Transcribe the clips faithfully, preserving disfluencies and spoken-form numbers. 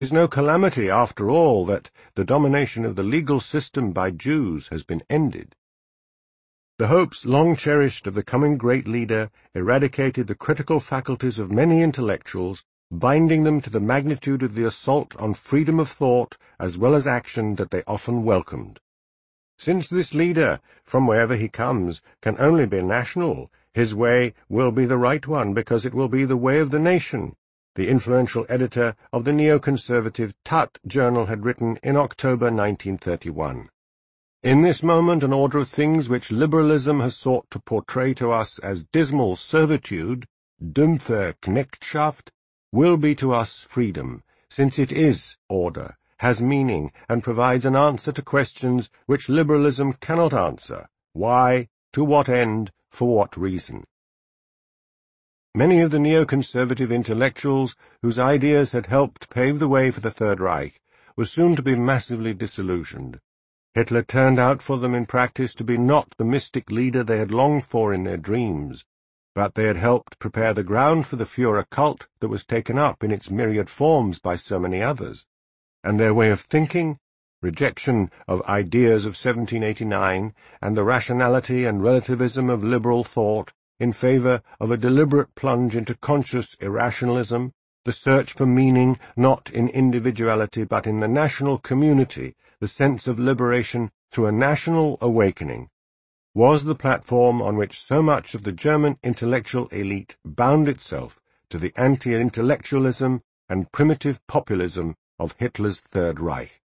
is no calamity, after all, that the domination of the legal system by Jews has been ended. The hopes long cherished of the coming great leader eradicated the critical faculties of many intellectuals, binding them to the magnitude of the assault on freedom of thought as well as action that they often welcomed. Since this leader, from wherever he comes, can only be national, his way will be the right one because it will be the way of the nation, the influential editor of the neoconservative Tat journal had written in October nineteen thirty-one. In this moment, an order of things which liberalism has sought to portray to us as dismal servitude, dumpfe Knechtschaft, will be to us freedom, since it is order, has meaning, and provides an answer to questions which liberalism cannot answer. Why, to what end, for what reason? Many of the neoconservative intellectuals whose ideas had helped pave the way for the Third Reich were soon to be massively disillusioned. Hitler turned out for them in practice to be not the mystic leader they had longed for in their dreams, but they had helped prepare the ground for the Führer cult that was taken up in its myriad forms by so many others, and their way of thinking, rejection of ideas of seventeen eighty-nine, and the rationality and relativism of liberal thought in favor of a deliberate plunge into conscious irrationalism, the search for meaning not in individuality but in the national community, the sense of liberation through a national awakening, was the platform on which so much of the German intellectual elite bound itself to the anti-intellectualism and primitive populism of Hitler's Third Reich.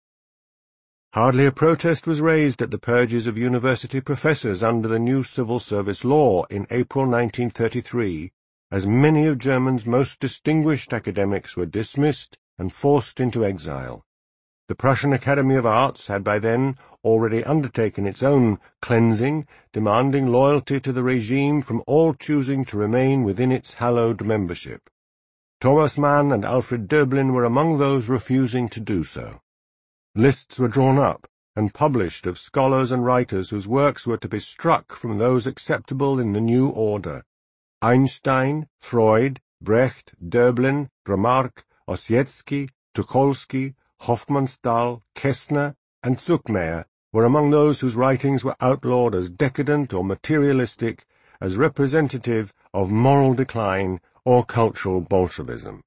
Hardly a protest was raised at the purges of university professors under the new civil service law in April nineteen thirty-three, as many of Germany's most distinguished academics were dismissed and forced into exile. The Prussian Academy of Arts had by then already undertaken its own cleansing, demanding loyalty to the regime from all choosing to remain within its hallowed membership. Thomas Mann and Alfred Döblin were among those refusing to do so. Lists were drawn up and published of scholars and writers whose works were to be struck from those acceptable in the new order. Einstein, Freud, Brecht, Döblin, Remarque, Ossietzky, Tucholsky, Hofmannsthal, Kästner, and Zuckmayer were among those whose writings were outlawed as decadent or materialistic, as representative of moral decline or cultural Bolshevism.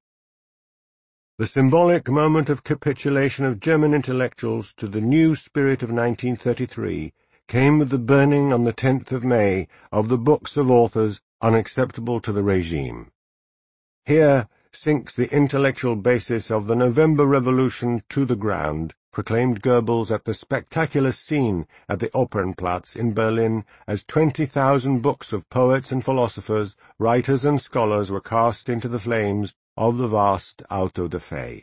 The symbolic moment of capitulation of German intellectuals to the new spirit of nineteen thirty-three came with the burning on the tenth of May of the books of authors unacceptable to the regime. Here sinks the intellectual basis of the November Revolution to the ground, proclaimed Goebbels at the spectacular scene at the Opernplatz in Berlin, as twenty thousand books of poets and philosophers, writers and scholars were cast into the flames of the vast Auto-da-Fe.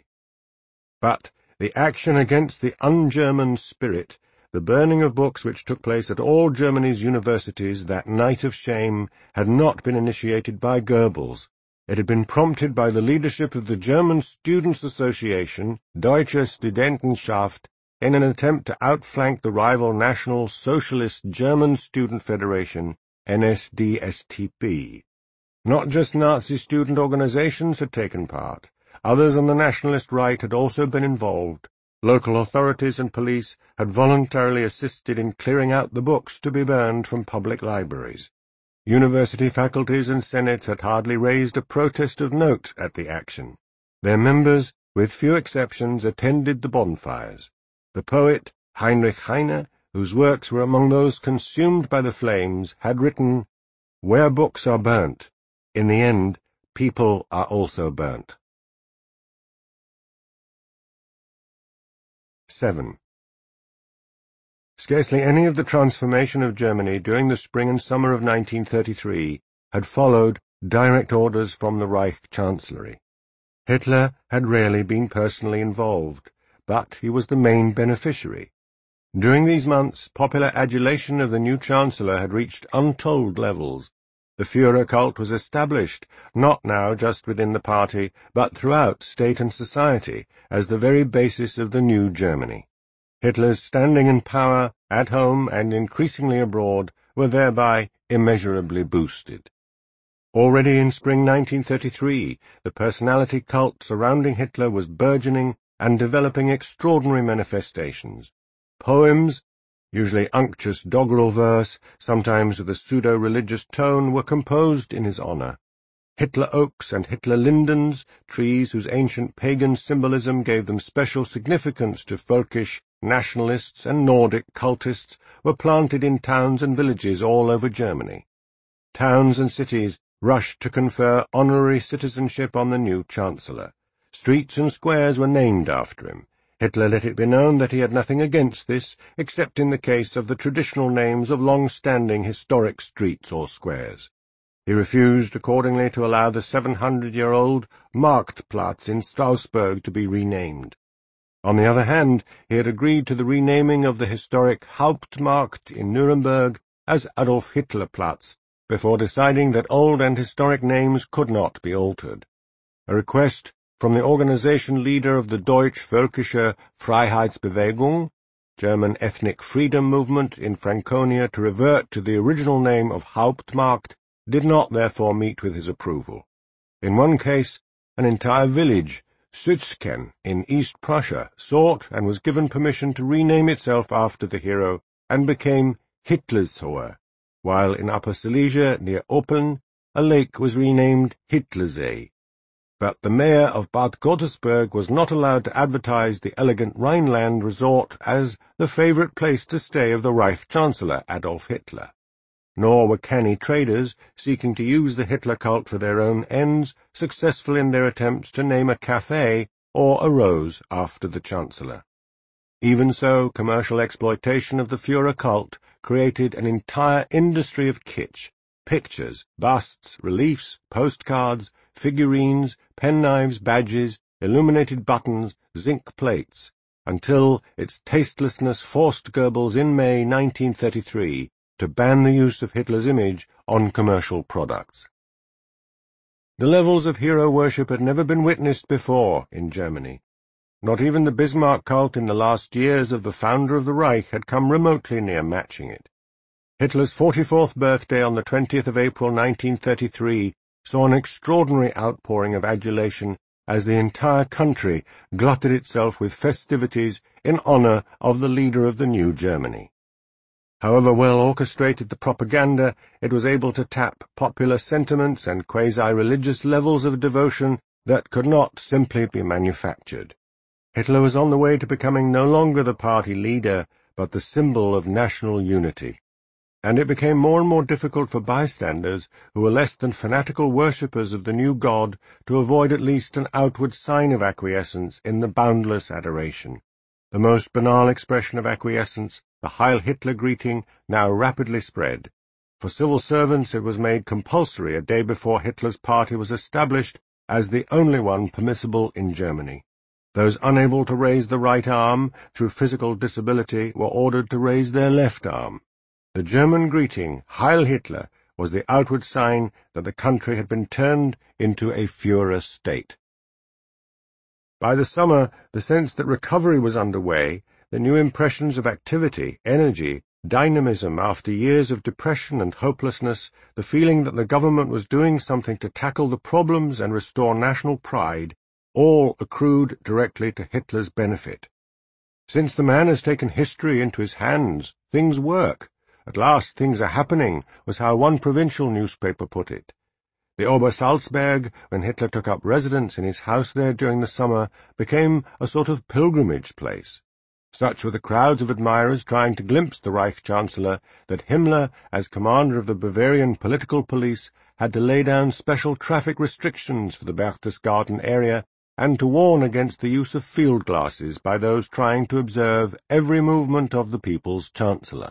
But the action against the un-German spirit, the burning of books which took place at all Germany's universities that night of shame, had not been initiated by Goebbels. It had been prompted by the leadership of the German Students' Association, Deutsche Studentenschaft, in an attempt to outflank the rival National Socialist German Student Federation, N S D S T P. Not just Nazi student organizations had taken part. Others on the nationalist right had also been involved. Local authorities and police had voluntarily assisted in clearing out the books to be burned from public libraries. University faculties and senates had hardly raised a protest of note at the action. Their members, with few exceptions, attended the bonfires. The poet, Heinrich Heine, whose works were among those consumed by the flames, had written, "Where books are burnt, in the end, people are also burnt." seven. Scarcely any of the transformation of Germany during the spring and summer of nineteen thirty-three had followed direct orders from the Reich Chancellery. Hitler had rarely been personally involved, but he was the main beneficiary. During these months, popular adulation of the new Chancellor had reached untold levels. The Führer cult was established, not now just within the party, but throughout state and society, as the very basis of the new Germany. Hitler's standing and power, at home and increasingly abroad, were thereby immeasurably boosted. Already in spring nineteen thirty-three, the personality cult surrounding Hitler was burgeoning and developing extraordinary manifestations. Poems, usually unctuous doggerel verse, sometimes with a pseudo-religious tone, were composed in his honor. Hitler oaks and Hitler lindens, trees whose ancient pagan symbolism gave them special significance to folkish, nationalists and Nordic cultists, were planted in towns and villages all over Germany. Towns and cities rushed to confer honorary citizenship on the new Chancellor. Streets and squares were named after him. Hitler let it be known that he had nothing against this, except in the case of the traditional names of long-standing historic streets or squares. He refused, accordingly, to allow the seven hundred year old Marktplatz in Strasbourg to be renamed. On the other hand, he had agreed to the renaming of the historic Hauptmarkt in Nuremberg as Adolf Hitler Platz, before deciding that old and historic names could not be altered. A request from the organization leader of the Deutsch-Völkische Freiheitsbewegung, German ethnic freedom movement in Franconia, to revert to the original name of Hauptmarkt did not therefore meet with his approval. In one case, an entire village, Sützken, in East Prussia, sought and was given permission to rename itself after the hero and became Hitlershohe, while in Upper Silesia, near Oppeln, a lake was renamed Hitlersee. But the mayor of Bad Godesberg was not allowed to advertise the elegant Rhineland resort as the favorite place to stay of the Reich Chancellor Adolf Hitler. Nor were canny traders, seeking to use the Hitler cult for their own ends, successful in their attempts to name a café or a rose after the Chancellor. Even so, commercial exploitation of the Führer cult created an entire industry of kitsch, pictures, busts, reliefs, postcards, figurines, penknives, badges, illuminated buttons, zinc plates, until its tastelessness forced Goebbels in May nineteen thirty-three to ban the use of Hitler's image on commercial products. The levels of hero worship had never been witnessed before in Germany. Not even the Bismarck cult in the last years of the founder of the Reich had come remotely near matching it. Hitler's forty-fourth birthday on the twentieth of April nineteen thirty-three saw an extraordinary outpouring of adulation as the entire country glutted itself with festivities in honor of the leader of the new Germany. However well orchestrated the propaganda, it was able to tap popular sentiments and quasi-religious levels of devotion that could not simply be manufactured. Hitler was on the way to becoming no longer the party leader, but the symbol of national unity. And it became more and more difficult for bystanders, who were less than fanatical worshippers of the new god, to avoid at least an outward sign of acquiescence in the boundless adoration. The most banal expression of acquiescence, the Heil Hitler greeting, now rapidly spread. For civil servants it was made compulsory a day before Hitler's party was established as the only one permissible in Germany. Those unable to raise the right arm through physical disability were ordered to raise their left arm. The German greeting, Heil Hitler, was the outward sign that the country had been turned into a Führer state. By the summer, the sense that recovery was underway, the new impressions of activity, energy, dynamism after years of depression and hopelessness, the feeling that the government was doing something to tackle the problems and restore national pride, all accrued directly to Hitler's benefit. Since the man has taken history into his hands, things work. At last things are happening, was how one provincial newspaper put it. The Obersalzberg, when Hitler took up residence in his house there during the summer, became a sort of pilgrimage place. Such were the crowds of admirers trying to glimpse the Reich Chancellor that Himmler, as commander of the Bavarian political police, had to lay down special traffic restrictions for the Berchtesgaden area and to warn against the use of field glasses by those trying to observe every movement of the people's Chancellor.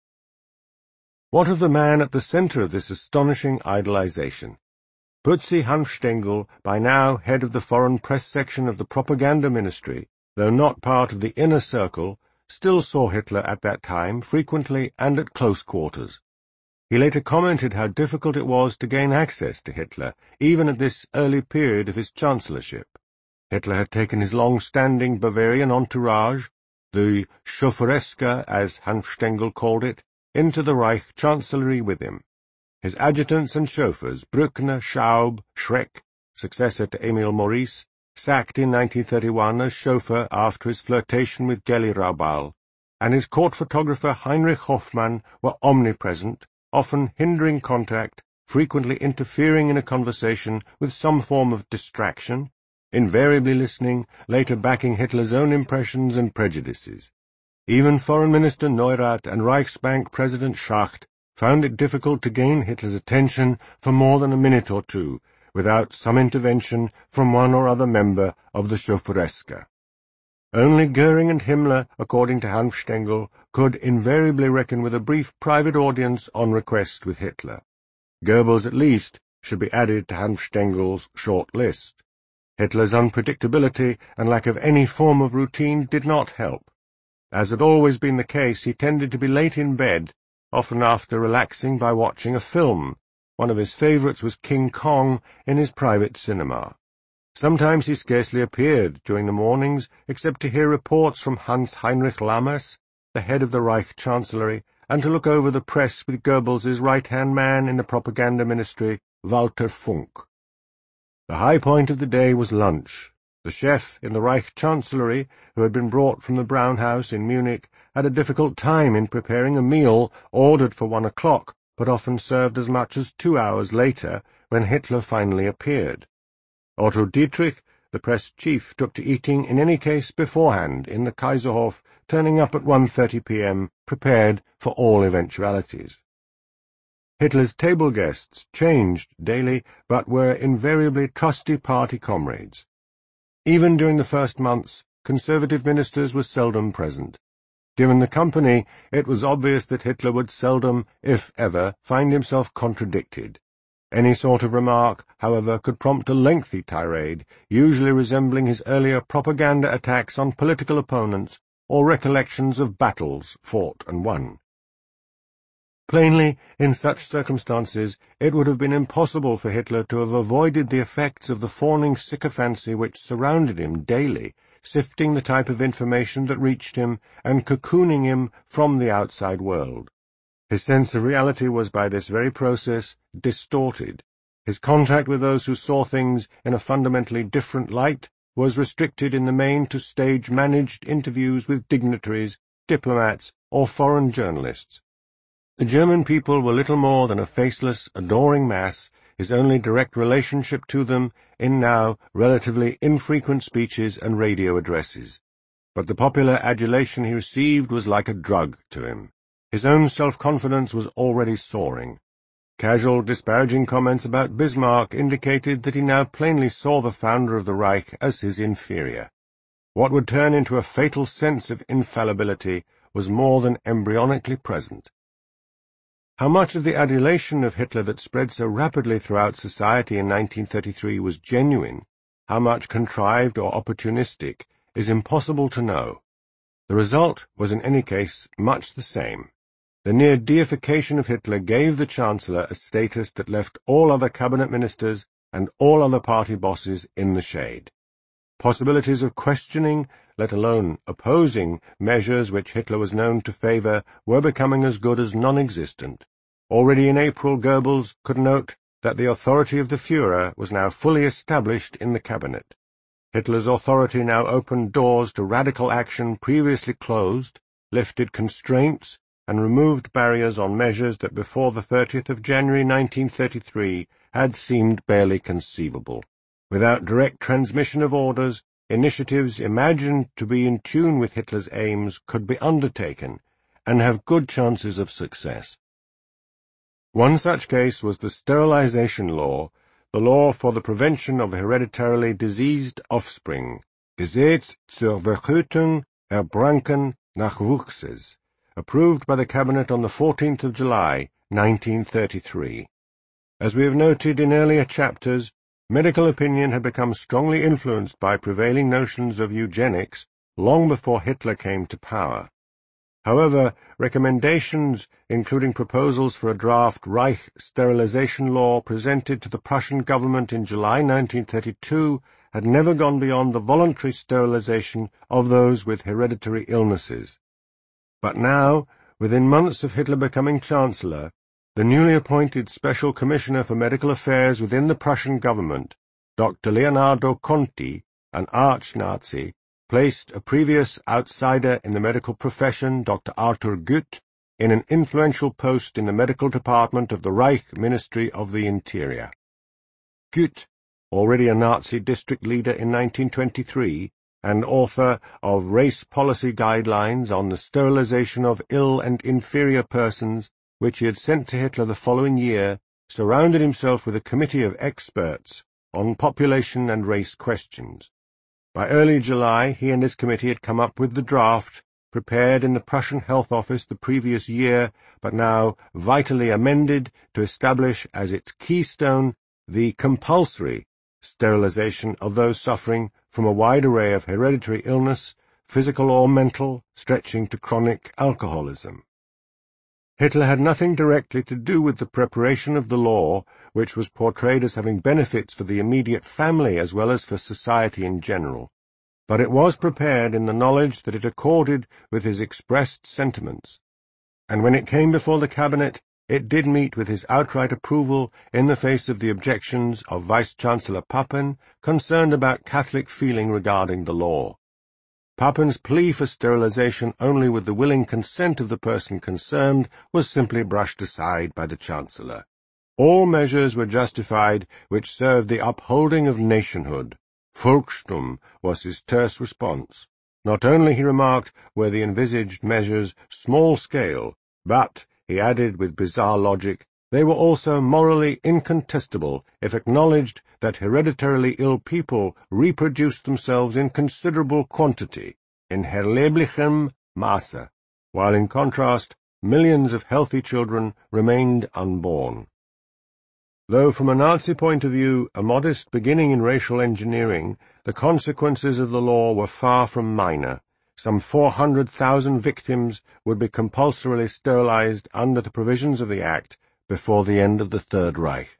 What of the man at the center of this astonishing idolization? Putzi Hanfstengel, by now head of the foreign press section of the propaganda ministry, though not part of the inner circle, still saw Hitler at that time frequently and at close quarters. He later commented how difficult it was to gain access to Hitler, even at this early period of his chancellorship. Hitler had taken his long-standing Bavarian entourage, the Chauffeureske, as Hanfstengel called it, into the Reich Chancellery with him. His adjutants and chauffeurs, Brückner, Schaub, Schreck, successor to Emil Maurice, sacked in nineteen thirty-one as chauffeur after his flirtation with Geli Raubal, and his court photographer Heinrich Hoffmann were omnipresent, often hindering contact, frequently interfering in a conversation with some form of distraction, invariably listening, later backing Hitler's own impressions and prejudices. Even Foreign Minister Neurath and Reichsbank President Schacht found it difficult to gain Hitler's attention for more than a minute or two, without some intervention from one or other member of the Chauffeureske. Only Goering and Himmler, according to Hanfstengel, could invariably reckon with a brief private audience on request with Hitler. Goebbels, at least, should be added to Hanfstengel's short list. Hitler's unpredictability and lack of any form of routine did not help. As had always been the case, he tended to be late in bed, often after relaxing by watching a film. One of his favourites was King Kong in his private cinema. Sometimes he scarcely appeared during the mornings, except to hear reports from Hans-Heinrich Lammers, the head of the Reich Chancellery, and to look over the press with Goebbels's right-hand man in the propaganda ministry, Walter Funk. The high point of the day was lunch. The chef in the Reich Chancellery, who had been brought from the Brown House in Munich, had a difficult time in preparing a meal ordered for one o'clock, but often served as much as two hours later, when Hitler finally appeared. Otto Dietrich, the press chief, took to eating in any case beforehand in the Kaiserhof, turning up at one thirty p m, prepared for all eventualities. Hitler's table guests changed daily, but were invariably trusty party comrades. Even during the first months, conservative ministers were seldom present. Given the company, it was obvious that Hitler would seldom, if ever, find himself contradicted. Any sort of remark, however, could prompt a lengthy tirade, usually resembling his earlier propaganda attacks on political opponents or recollections of battles fought and won. Plainly, in such circumstances, it would have been impossible for Hitler to have avoided the effects of the fawning sycophancy which surrounded him daily, sifting the type of information that reached him and cocooning him from the outside world. His sense of reality was by this very process distorted. His contact with those who saw things in a fundamentally different light was restricted in the main to stage-managed interviews with dignitaries, diplomats, or foreign journalists. The German people were little more than a faceless, adoring mass, his only direct relationship to them in now relatively infrequent speeches and radio addresses. But the popular adulation he received was like a drug to him. His own self-confidence was already soaring. Casual, disparaging comments about Bismarck indicated that he now plainly saw the founder of the Reich as his inferior. What would turn into a fatal sense of infallibility was more than embryonically present. How much of the adulation of Hitler that spread so rapidly throughout society in nineteen thirty-three was genuine, how much contrived or opportunistic, is impossible to know. The result was in any case much the same. The near deification of Hitler gave the Chancellor a status that left all other cabinet ministers and all other party bosses in the shade. Possibilities of questioning, let alone opposing, measures which Hitler was known to favor were becoming as good as non-existent. Already in April, Goebbels could note that the authority of the Führer was now fully established in the cabinet. Hitler's authority now opened doors to radical action previously closed, lifted constraints, and removed barriers on measures that before the thirtieth of January nineteen thirty-three had seemed barely conceivable. Without direct transmission of orders, initiatives imagined to be in tune with Hitler's aims could be undertaken, and have good chances of success. One such case was the sterilization law, the law for the prevention of hereditarily diseased offspring, Gesetz zur Verhütung erbranken Nachwuchses, approved by the Cabinet on the fourteenth of July, nineteen thirty-three. As we have noted in earlier chapters, medical opinion had become strongly influenced by prevailing notions of eugenics long before Hitler came to power. However, recommendations, including proposals for a draft Reich sterilization law presented to the Prussian government in July nineteen thirty-two, had never gone beyond the voluntary sterilization of those with hereditary illnesses. But now, within months of Hitler becoming Chancellor, The newly appointed Special Commissioner for Medical Affairs within the Prussian government, Doctor Leonardo Conti, an arch-Nazi, placed a previous outsider in the medical profession, Doctor Arthur Gütt, in an influential post in the medical department of the Reich Ministry of the Interior. Gütt, already a Nazi district leader in nineteen twenty-three, and author of Race Policy Guidelines on the Sterilization of Ill and Inferior Persons, which he had sent to Hitler the following year, surrounded himself with a committee of experts on population and race questions. By early July, he and his committee had come up with the draft, prepared in the Prussian Health Office the previous year, but now vitally amended to establish as its keystone the compulsory sterilization of those suffering from a wide array of hereditary illness, physical or mental, stretching to chronic alcoholism. Hitler had nothing directly to do with the preparation of the law, which was portrayed as having benefits for the immediate family as well as for society in general, but it was prepared in the knowledge that it accorded with his expressed sentiments, and when it came before the cabinet, it did meet with his outright approval in the face of the objections of Vice-Chancellor Papen, concerned about Catholic feeling regarding the law. Papen's plea for sterilization only with the willing consent of the person concerned was simply brushed aside by the Chancellor. All measures were justified which served the upholding of nationhood. Volkstum was his terse response. Not only, he remarked, were the envisaged measures small-scale, but, he added with bizarre logic, they were also morally incontestable if acknowledged that hereditarily ill people reproduced themselves in considerable quantity, in erheblichem Maße, while in contrast millions of healthy children remained unborn. Though from a Nazi point of view a modest beginning in racial engineering, the consequences of the law were far from minor. Some four hundred thousand victims would be compulsorily sterilized under the provisions of the Act before the end of the Third Reich.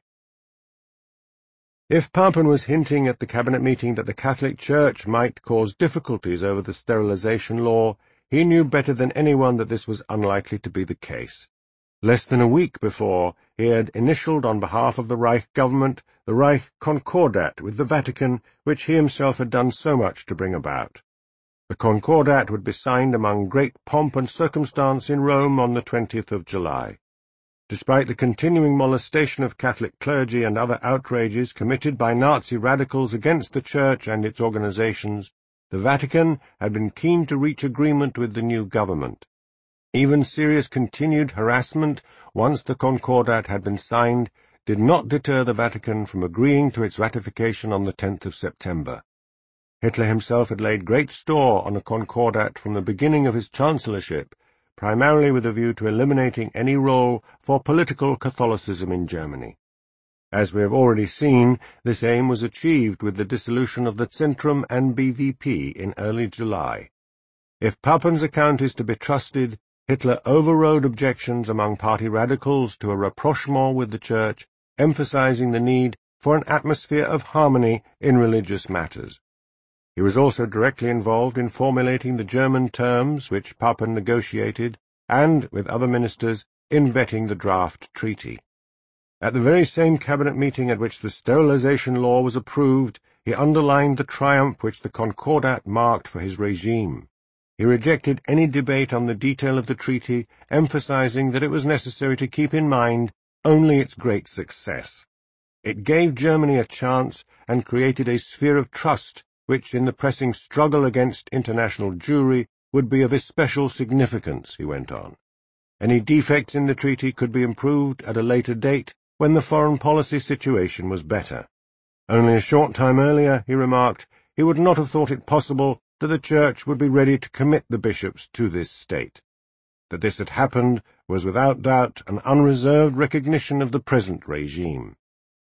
If Papen was hinting at the cabinet meeting that the Catholic Church might cause difficulties over the sterilization law, he knew better than anyone that this was unlikely to be the case. Less than a week before, he had initialed on behalf of the Reich government the Reich Concordat with the Vatican, which he himself had done so much to bring about. The Concordat would be signed among great pomp and circumstance in Rome on the twentieth of July. Despite the continuing molestation of Catholic clergy and other outrages committed by Nazi radicals against the Church and its organizations, the Vatican had been keen to reach agreement with the new government. Even serious continued harassment, once the Concordat had been signed, did not deter the Vatican from agreeing to its ratification on the tenth of September. Hitler himself had laid great store on a Concordat from the beginning of his chancellorship, primarily with a view to eliminating any role for political Catholicism in Germany. As we have already seen, this aim was achieved with the dissolution of the Zentrum and B V P in early July. If Papen's account is to be trusted, Hitler overrode objections among party radicals to a rapprochement with the Church, emphasizing the need for an atmosphere of harmony in religious matters. He was also directly involved in formulating the German terms which Papen negotiated, and, with other ministers, in vetting the draft treaty. At the very same cabinet meeting at which the sterilization law was approved, he underlined the triumph which the Concordat marked for his regime. He rejected any debate on the detail of the treaty, emphasizing that it was necessary to keep in mind only its great success. It gave Germany a chance and created a sphere of trust which, in the pressing struggle against international Jewry, would be of especial significance, he went on. Any defects in the treaty could be improved at a later date, when the foreign policy situation was better. Only a short time earlier, he remarked, he would not have thought it possible that the Church would be ready to commit the bishops to this state. That this had happened was without doubt an unreserved recognition of the present regime.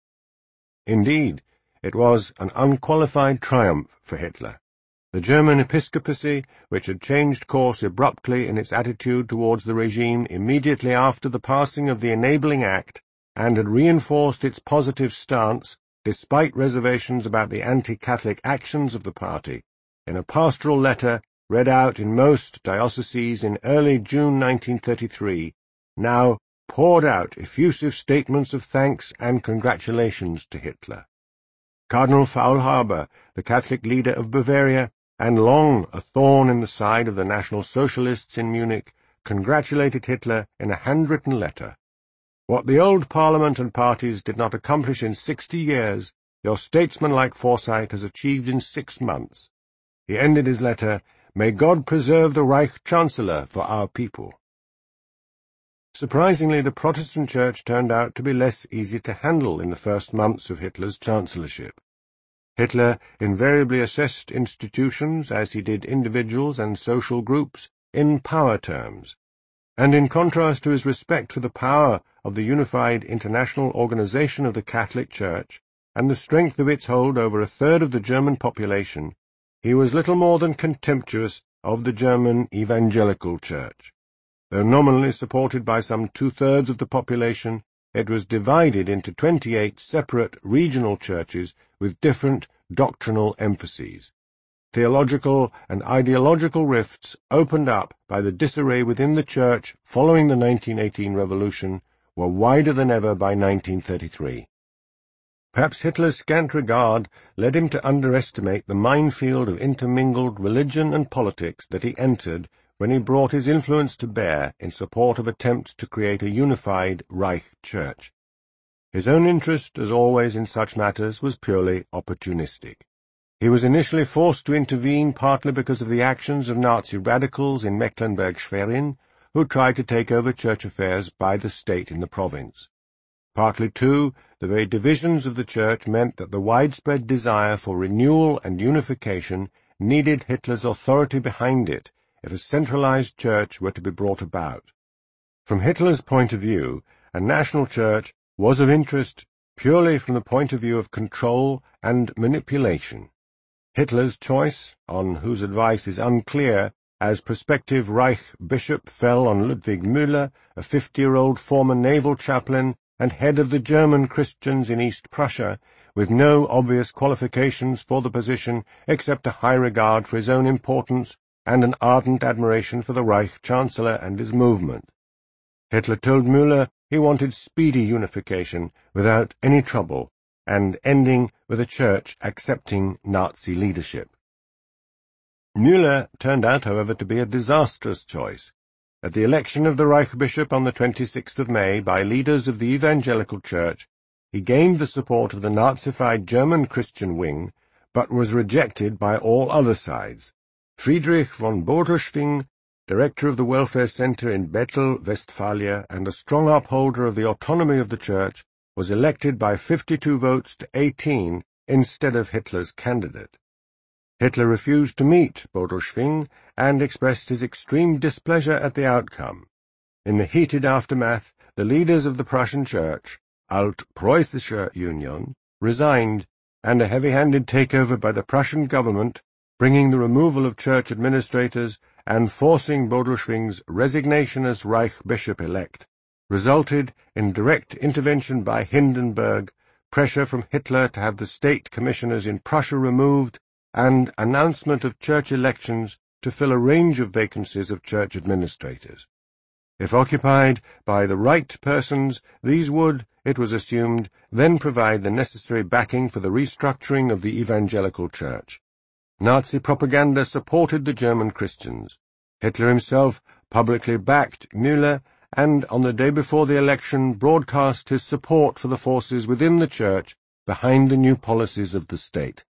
Indeed, it was an unqualified triumph for Hitler. The German episcopacy, which had changed course abruptly in its attitude towards the regime immediately after the passing of the Enabling Act, and had reinforced its positive stance, despite reservations about the anti-Catholic actions of the party, in a pastoral letter read out in most dioceses in early June nineteen thirty-three, now poured out effusive statements of thanks and congratulations to Hitler. Cardinal Faulhaber, the Catholic leader of Bavaria, and long a thorn in the side of the National Socialists in Munich, congratulated Hitler in a handwritten letter. What the old Parliament and parties did not accomplish in sixty years, your statesmanlike foresight has achieved in six months. He ended his letter, "May God preserve the Reich Chancellor for our people." Surprisingly, the Protestant Church turned out to be less easy to handle in the first months of Hitler's chancellorship. Hitler invariably assessed institutions, as he did individuals and social groups, in power terms, and in contrast to his respect for the power of the unified international organization of the Catholic Church and the strength of its hold over a third of the German population, he was little more than contemptuous of the German evangelical church. Though nominally supported by some two-thirds of the population, it was divided into twenty-eight separate regional churches with different doctrinal emphases. Theological and ideological rifts opened up by the disarray within the Church following the nineteen eighteen revolution were wider than ever by nineteen thirty-three. Perhaps Hitler's scant regard led him to underestimate the minefield of intermingled religion and politics that he entered when he brought his influence to bear in support of attempts to create a unified Reich Church. His own interest, as always in such matters, was purely opportunistic. He was initially forced to intervene partly because of the actions of Nazi radicals in Mecklenburg-Schwerin, who tried to take over church affairs by the state in the province. Partly, too, the very divisions of the Church meant that the widespread desire for renewal and unification needed Hitler's authority behind it if a centralized church were to be brought about. From Hitler's point of view, a national church was of interest purely from the point of view of control and manipulation. Hitler's choice, on whose advice is unclear, as prospective Reich bishop fell on Ludwig Müller, a fifty-year-old former naval chaplain and head of the German Christians in East Prussia, with no obvious qualifications for the position except a high regard for his own importance and an ardent admiration for the Reich Chancellor and his movement. Hitler told Müller he wanted speedy unification without any trouble, and ending with a church accepting Nazi leadership. Müller turned out, however, to be a disastrous choice. At the election of the Reich bishop on the twenty-sixth of May by leaders of the Evangelical Church, he gained the support of the Nazified German Christian wing, but was rejected by all other sides. Friedrich von Bodelschwingh, director of the Welfare Center in Bethel, Westphalia, and a strong upholder of the autonomy of the Church, was elected by fifty-two votes to eighteen instead of Hitler's candidate. Hitler refused to meet Bodelschwingh and expressed his extreme displeasure at the outcome. In the heated aftermath, the leaders of the Prussian Church, Alt-Preußische Union, resigned, and a heavy-handed takeover by the Prussian government, bringing the removal of church administrators and forcing Bodelschwingh's resignation as Reich bishop-elect, resulted in direct intervention by Hindenburg, pressure from Hitler to have the state commissioners in Prussia removed, and announcement of church elections to fill a range of vacancies of church administrators. If occupied by the right persons, these would, it was assumed, then provide the necessary backing for the restructuring of the evangelical church. Nazi propaganda supported the German Christians. Hitler himself publicly backed Müller and, on the day before the election, broadcast his support for the forces within the Church behind the new policies of the state.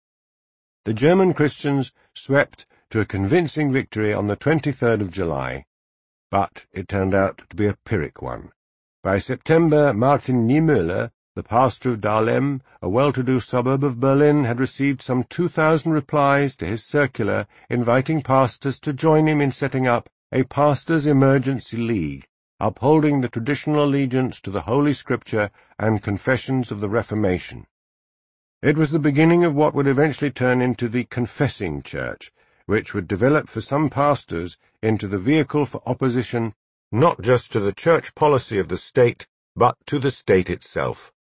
The German Christians swept to a convincing victory on the twenty-third of July, but it turned out to be a Pyrrhic one. By September, Martin Niemöller, the pastor of Dahlem, a well-to-do suburb of Berlin, had received some two thousand replies to his circular inviting pastors to join him in setting up a Pastors' Emergency League, upholding the traditional allegiance to the Holy Scripture and confessions of the Reformation. It was the beginning of what would eventually turn into the Confessing Church, which would develop for some pastors into the vehicle for opposition not just to the church policy of the state, but to the state itself.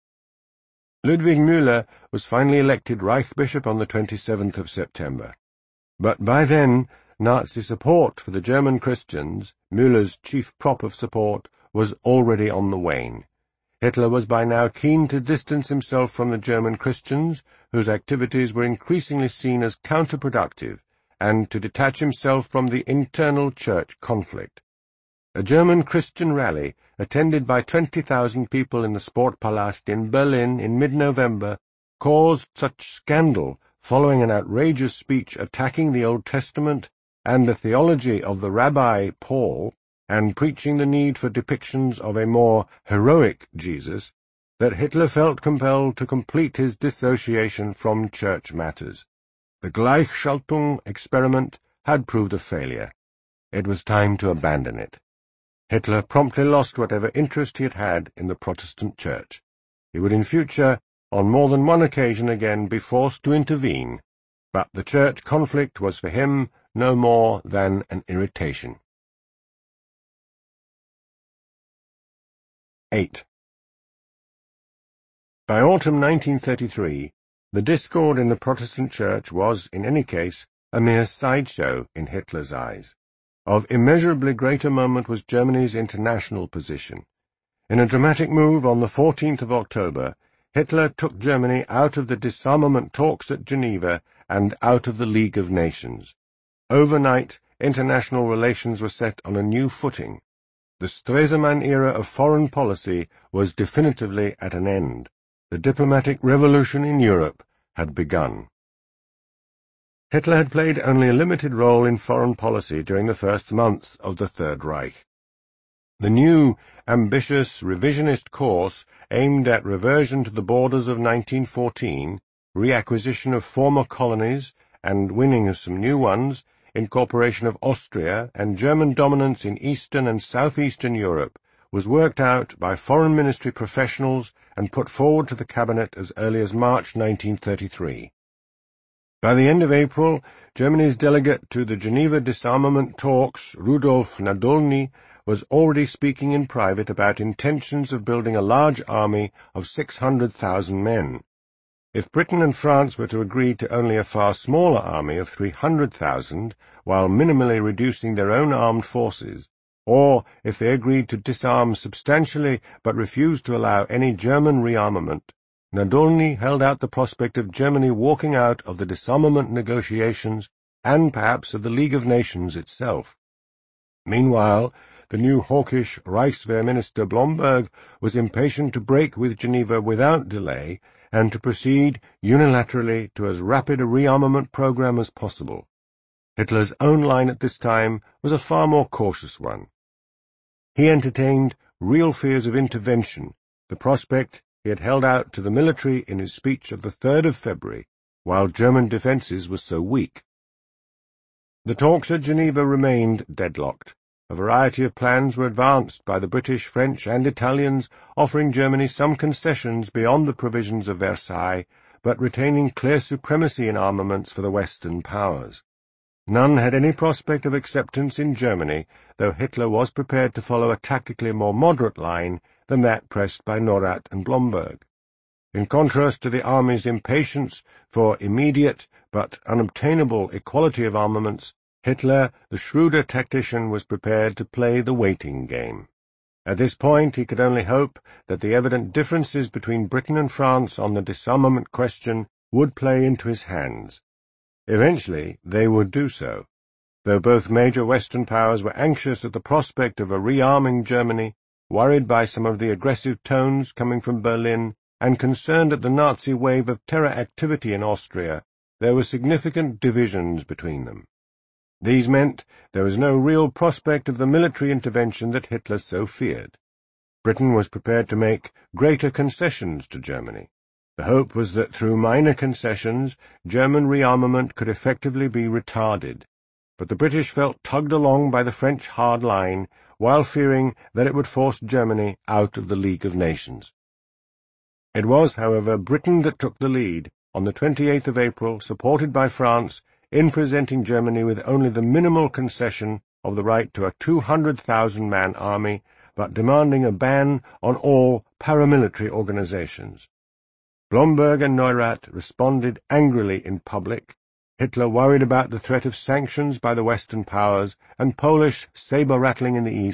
Ludwig Müller was finally elected Reich bishop on the twenty-seventh of September. But by then, Nazi support for the German Christians, Müller's chief prop of support, was already on the wane. Hitler was by now keen to distance himself from the German Christians, whose activities were increasingly seen as counterproductive, and to detach himself from the internal church conflict. A German Christian rally, attended by twenty thousand people in the Sportpalast in Berlin in mid-November, caused such scandal following an outrageous speech attacking the Old Testament and the theology of the Rabbi Paul, and preaching the need for depictions of a more heroic Jesus, that Hitler felt compelled to complete his dissociation from church matters. The Gleichschaltung experiment had proved a failure. It was time to abandon it. Hitler promptly lost whatever interest he had had in the Protestant Church. He would in future, on more than one occasion again, be forced to intervene, but the church conflict was for him no more than an irritation. eight. By autumn nineteen thirty-three, the discord in the Protestant Church was, in any case, a mere sideshow in Hitler's eyes. Of immeasurably greater moment was Germany's international position. In a dramatic move on the fourteenth of October, Hitler took Germany out of the disarmament talks at Geneva and out of the League of Nations. Overnight, international relations were set on a new footing. The Stresemann era of foreign policy was definitively at an end. The diplomatic revolution in Europe had begun. Hitler had played only a limited role in foreign policy during the first months of the Third Reich. The new, ambitious, revisionist course aimed at reversion to the borders of nineteen fourteen, reacquisition of former colonies, and winning of some new ones, incorporation of Austria, and German dominance in Eastern and Southeastern Europe, was worked out by foreign ministry professionals and put forward to the cabinet as early as March nineteen thirty-three. By the end of April, Germany's delegate to the Geneva disarmament talks, Rudolf Nadolny, was already speaking in private about intentions of building a large army of six hundred thousand men. If Britain and France were to agree to only a far smaller army of three hundred thousand, while minimally reducing their own armed forces, or if they agreed to disarm substantially but refused to allow any German rearmament, Nadolny held out the prospect of Germany walking out of the disarmament negotiations and perhaps of the League of Nations itself. Meanwhile, the new hawkish Reichswehr Minister Blomberg was impatient to break with Geneva without delay and to proceed unilaterally to as rapid a rearmament program as possible. Hitler's own line at this time was a far more cautious one. He entertained real fears of intervention, the prospect he had held out to the military in his speech of the third of February, while German defences were so weak. The talks at Geneva remained deadlocked. A variety of plans were advanced by the British, French, and Italians, offering Germany some concessions beyond the provisions of Versailles, but retaining clear supremacy in armaments for the Western powers. None had any prospect of acceptance in Germany, though Hitler was prepared to follow a tactically more moderate line than that pressed by Neurath and Blomberg. In contrast to the Army's impatience for immediate but unobtainable equality of armaments, Hitler, the shrewder tactician, was prepared to play the waiting game. At this point he could only hope that the evident differences between Britain and France on the disarmament question would play into his hands. Eventually they would do so. Though both major Western powers were anxious at the prospect of a rearming Germany, worried by some of the aggressive tones coming from Berlin, and concerned at the Nazi wave of terror activity in Austria, there were significant divisions between them. These meant there was no real prospect of the military intervention that Hitler so feared. Britain was prepared to make greater concessions to Germany. The hope was that through minor concessions, German rearmament could effectively be retarded, but the British felt tugged along by the French hard line, while fearing that it would force Germany out of the League of Nations. It was, however, Britain that took the lead, on the twenty-eighth of April, supported by France, in presenting Germany with only the minimal concession of the right to a two hundred thousand man army, but demanding a ban on all paramilitary organizations. Blomberg and Neurath responded angrily in public. Hitler worried about the threat of sanctions by the Western powers and Polish saber-rattling in the East,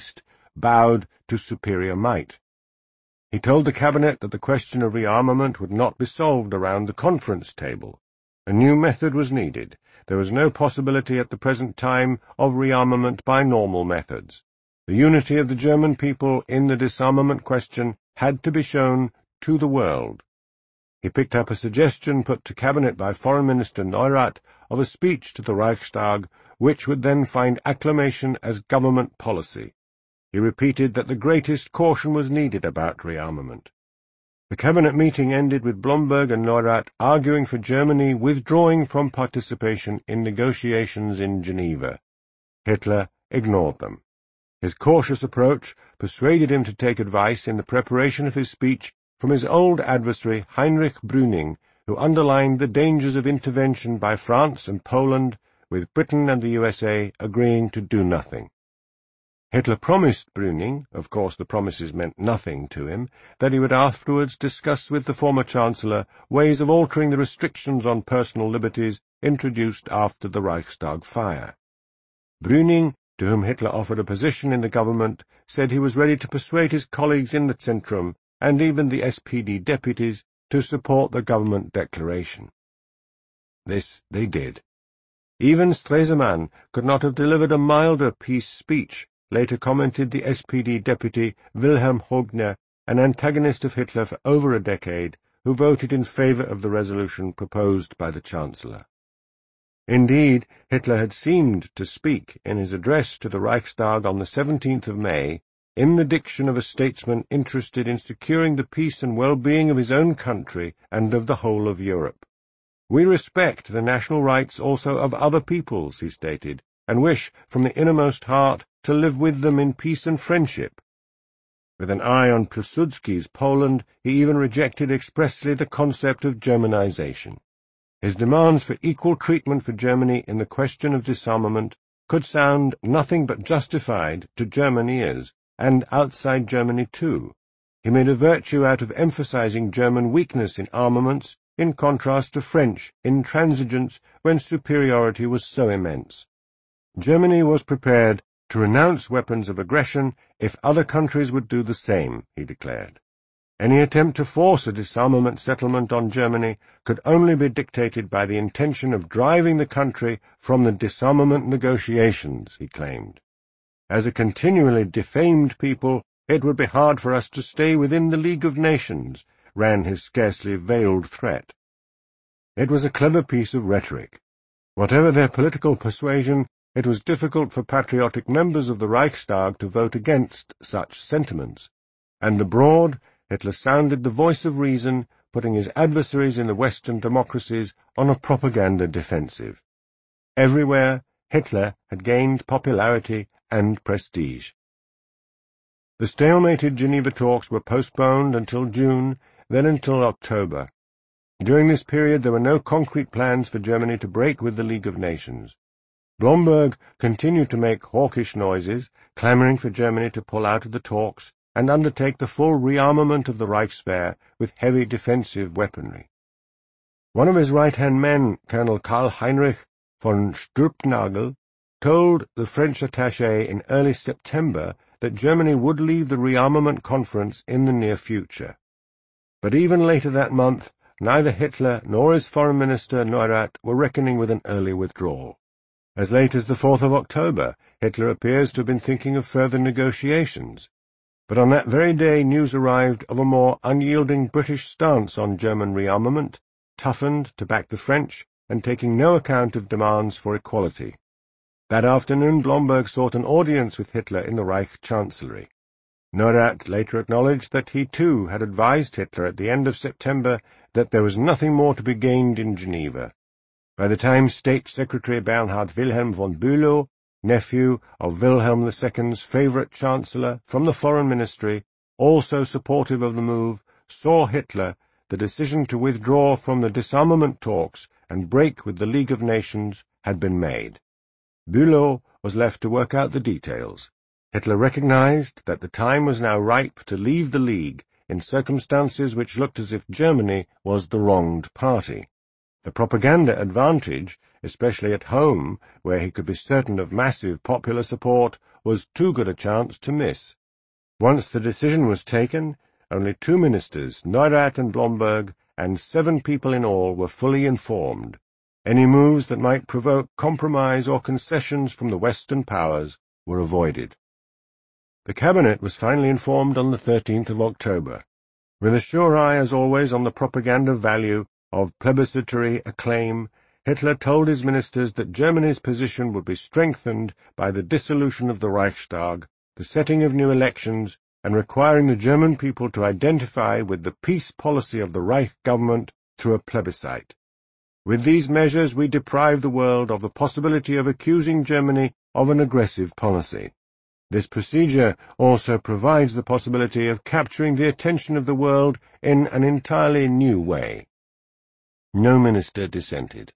bowed to superior might. He told the cabinet that the question of rearmament would not be solved around the conference table. A new method was needed. There was no possibility at the present time of rearmament by normal methods. The unity of the German people in the disarmament question had to be shown to the world. He picked up a suggestion put to cabinet by Foreign Minister Neurath of a speech to the Reichstag, which would then find acclamation as government policy. He repeated that the greatest caution was needed about rearmament. The cabinet meeting ended with Blomberg and Neurath arguing for Germany withdrawing from participation in negotiations in Geneva. Hitler ignored them. His cautious approach persuaded him to take advice in the preparation of his speech from his old adversary Heinrich Brüning, who underlined the dangers of intervention by France and Poland, with Britain and the U S A agreeing to do nothing. Hitler promised Brüning, of course the promises meant nothing to him, that he would afterwards discuss with the former Chancellor ways of altering the restrictions on personal liberties introduced after the Reichstag fire. Brüning, to whom Hitler offered a position in the government, said he was ready to persuade his colleagues in the Zentrum and even the S P D deputies to support the government declaration. This they did. Even Stresemann could not have delivered a milder peace speech, later commented the S P D deputy Wilhelm Hogner, an antagonist of Hitler for over a decade, who voted in favour of the resolution proposed by the Chancellor. Indeed, Hitler had seemed to speak, in his address to the Reichstag on the seventeenth of May, in the diction of a statesman interested in securing the peace and well-being of his own country and of the whole of Europe. We respect the national rights also of other peoples, he stated, and wish from the innermost heart to live with them in peace and friendship. With an eye on Pilsudski's Poland, he even rejected expressly the concept of Germanization. His demands for equal treatment for Germany in the question of disarmament could sound nothing but justified to German ears, and outside Germany too. He made a virtue out of emphasizing German weakness in armaments, in contrast to French intransigence when superiority was so immense. Germany was prepared to renounce weapons of aggression if other countries would do the same, he declared. Any attempt to force a disarmament settlement on Germany could only be dictated by the intention of driving the country from the disarmament negotiations, he claimed. As a continually defamed people, it would be hard for us to stay within the League of Nations, ran his scarcely veiled threat. It was a clever piece of rhetoric. Whatever their political persuasion, it was difficult for patriotic members of the Reichstag to vote against such sentiments, and abroad Hitler sounded the voice of reason, putting his adversaries in the Western democracies on a propaganda defensive. Everywhere, Hitler had gained popularity and prestige. The stalemated Geneva talks were postponed until June, then until October. During this period there were no concrete plans for Germany to break with the League of Nations. Blomberg continued to make hawkish noises, clamouring for Germany to pull out of the talks and undertake the full rearmament of the Reichswehr with heavy defensive weaponry. One of his right-hand men, Colonel Karl Heinrich von Stülpnagel, told the French attaché in early September that Germany would leave the rearmament conference in the near future. But even later that month, neither Hitler nor his foreign minister Neurath were reckoning with an early withdrawal. As late as the fourth of October, Hitler appears to have been thinking of further negotiations. But on that very day news arrived of a more unyielding British stance on German rearmament, toughened to back the French and taking no account of demands for equality. That afternoon Blomberg sought an audience with Hitler in the Reich Chancellery. Neurath later acknowledged that he too had advised Hitler at the end of September that there was nothing more to be gained in Geneva. By the time State Secretary Bernhard Wilhelm von Bülow, nephew of Wilhelm the Second's favourite Chancellor from the Foreign Ministry, also supportive of the move, saw Hitler, the decision to withdraw from the disarmament talks and break with the League of Nations had been made. Bülow was left to work out the details. Hitler recognized that the time was now ripe to leave the League in circumstances which looked as if Germany was the wronged party. The propaganda advantage, especially at home, where he could be certain of massive popular support, was too good a chance to miss. Once the decision was taken, only two ministers, Neurath and Blomberg, and seven people in all were fully informed. Any moves that might provoke compromise or concessions from the Western powers were avoided. The cabinet was finally informed on the thirteenth of October. With a sure eye, as always, on the propaganda value of plebiscitary acclaim, Hitler told his ministers that Germany's position would be strengthened by the dissolution of the Reichstag, the setting of new elections, and requiring the German people to identify with the peace policy of the Reich government through a plebiscite. With these measures we deprive the world of the possibility of accusing Germany of an aggressive policy. This procedure also provides the possibility of capturing the attention of the world in an entirely new way. No minister dissented.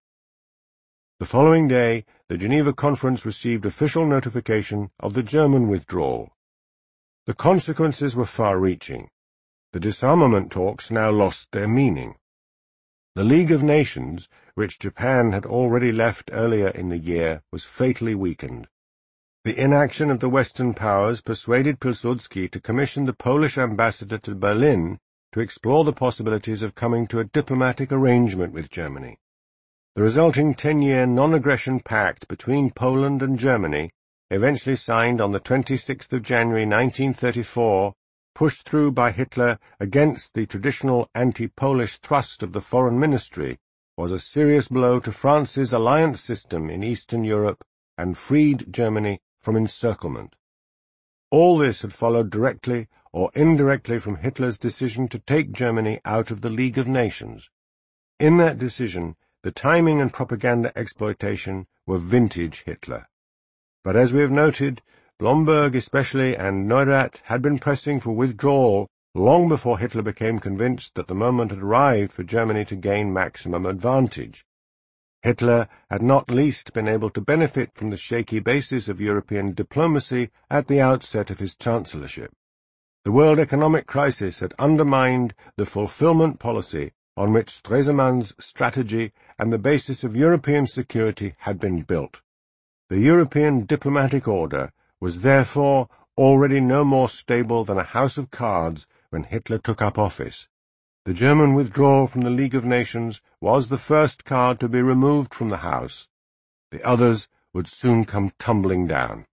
The following day, the Geneva Conference received official notification of the German withdrawal. The consequences were far-reaching. The disarmament talks now lost their meaning. The League of Nations, which Japan had already left earlier in the year, was fatally weakened. The inaction of the Western powers persuaded Pilsudski to commission the Polish ambassador to Berlin to explore the possibilities of coming to a diplomatic arrangement with Germany. The resulting ten-year non-aggression pact between Poland and Germany, eventually signed on the twenty-sixth of January nineteen thirty-four, pushed through by Hitler against the traditional anti-Polish thrust of the Foreign Ministry, was a serious blow to France's alliance system in Eastern Europe and freed Germany from encirclement. All this had followed directly or indirectly from Hitler's decision to take Germany out of the League of Nations. In that decision, the timing and propaganda exploitation were vintage Hitler. But as we have noted, Blomberg especially and Neurath had been pressing for withdrawal long before Hitler became convinced that the moment had arrived for Germany to gain maximum advantage. Hitler had not least been able to benefit from the shaky basis of European diplomacy at the outset of his chancellorship. The world economic crisis had undermined the fulfillment policy on which Stresemann's strategy and the basis of European security had been built. The European diplomatic order was therefore already no more stable than a house of cards when Hitler took up office. The German withdrawal from the League of Nations was the first card to be removed from the house. The others would soon come tumbling down.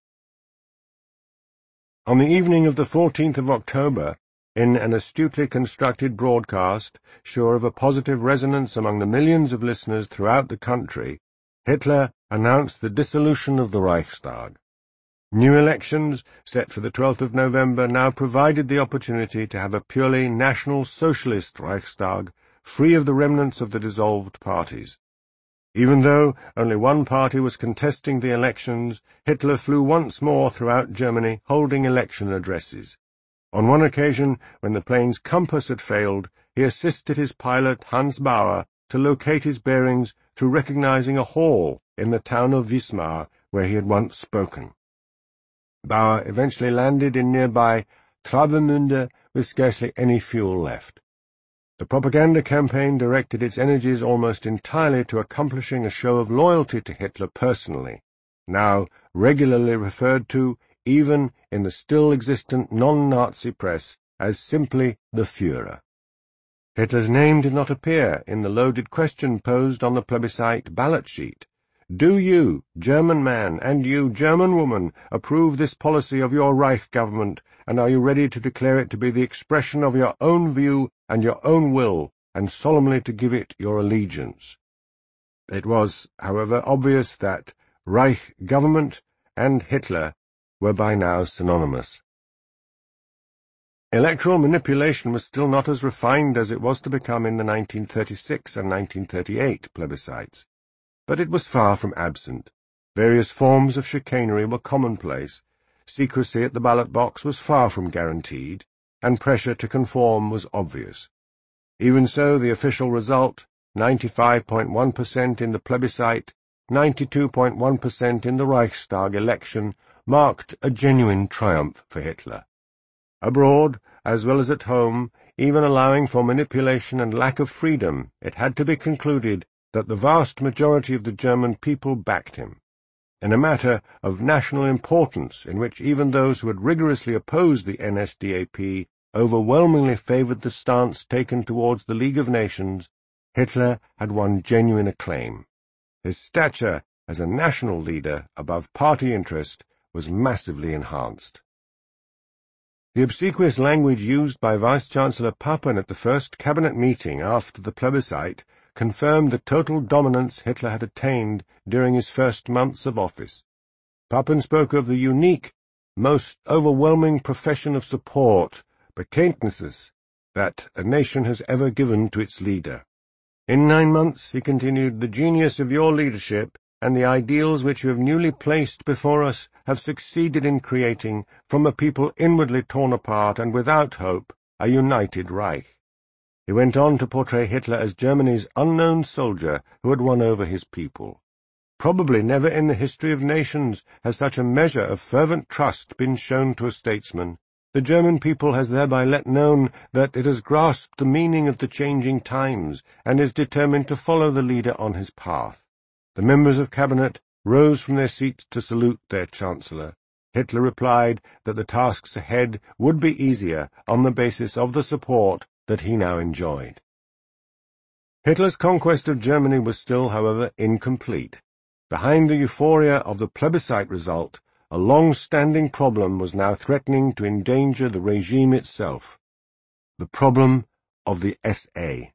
On the evening of the fourteenth of October, in an astutely constructed broadcast, sure of a positive resonance among the millions of listeners throughout the country, Hitler announced the dissolution of the Reichstag. New elections, set for the twelfth of November, now provided the opportunity to have a purely National Socialist Reichstag, free of the remnants of the dissolved parties. Even though only one party was contesting the elections, Hitler flew once more throughout Germany holding election addresses. On one occasion, when the plane's compass had failed, he assisted his pilot, Hans Bauer, to locate his bearings through recognizing a hall in the town of Wismar, where he had once spoken. Bauer eventually landed in nearby Travemünde with scarcely any fuel left. The propaganda campaign directed its energies almost entirely to accomplishing a show of loyalty to Hitler personally, now regularly referred to, even in the still existent non-Nazi press, as simply the Führer. Hitler's name did not appear in the loaded question posed on the plebiscite ballot sheet. Do you, German man, and you, German woman, approve this policy of your Reich government, and are you ready to declare it to be the expression of your own view and your own will, and solemnly to give it your allegiance? It was, however, obvious that Reich government and Hitler were by now synonymous. Electoral manipulation was still not as refined as it was to become in the nineteen thirty-six and nineteen thirty-eight plebiscites. But it was far from absent. Various forms of chicanery were commonplace, secrecy at the ballot box was far from guaranteed, and pressure to conform was obvious. Even so, the official result, ninety-five point one percent in the plebiscite, ninety-two point one percent in the Reichstag election, marked a genuine triumph for Hitler. Abroad, as well as at home, even allowing for manipulation and lack of freedom, it had to be concluded that the vast majority of the German people backed him. in a matter of national importance in which even those who had rigorously opposed the N S D A P overwhelmingly favored the stance taken towards the League of Nations, Hitler had won genuine acclaim. His stature as a national leader above party interest was massively enhanced. The obsequious language used by Vice-Chancellor Papen at the first cabinet meeting after the plebiscite confirmed the total dominance Hitler had attained during his first months of office. Papen spoke of the unique, most overwhelming profession of support, Bekenntnisses, that a nation has ever given to its leader. In nine months, he continued, the genius of your leadership and the ideals which you have newly placed before us have succeeded in creating, from a people inwardly torn apart and without hope, a united Reich. He went on to portray Hitler as Germany's unknown soldier who had won over his people. Probably never in the history of nations has such a measure of fervent trust been shown to a statesman. The German people has thereby let known that it has grasped the meaning of the changing times and is determined to follow the leader on his path. The members of cabinet rose from their seats to salute their chancellor. Hitler replied that the tasks ahead would be easier on the basis of the support that he now enjoyed. Hitler's conquest of Germany was still, however, incomplete. Behind the euphoria of the plebiscite result, a long-standing problem was now threatening to endanger the regime itself. The problem of the S A.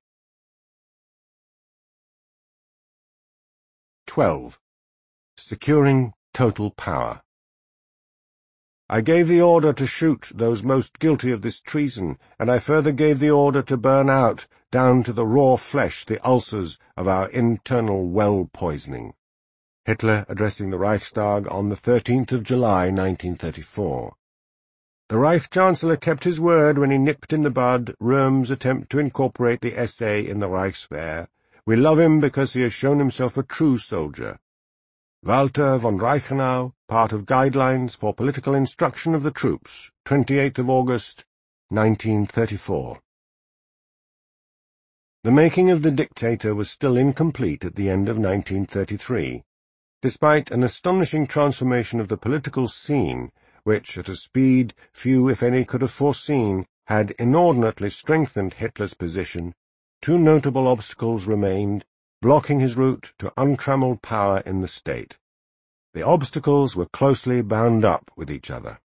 twelve. Securing total power. I gave the order to shoot those most guilty of this treason, and I further gave the order to burn out, down to the raw flesh, the ulcers of our internal well-poisoning. Hitler addressing the Reichstag on the thirteenth of July, nineteen thirty-four. The Reich Chancellor kept his word when he nipped in the bud Röhm's attempt to incorporate the S A in the Reichswehr. We love him because he has shown himself a true soldier. Walter von Reichenau, part of Guidelines for Political Instruction of the Troops, twenty-eighth of August, nineteen thirty-four. The making of the dictator was still incomplete at the end of nineteen thirty-three. Despite an astonishing transformation of the political scene, which, at a speed few, if any, could have foreseen, had inordinately strengthened Hitler's position, two notable obstacles remained, blocking his route to untrammeled power in the state. The obstacles were closely bound up with each other.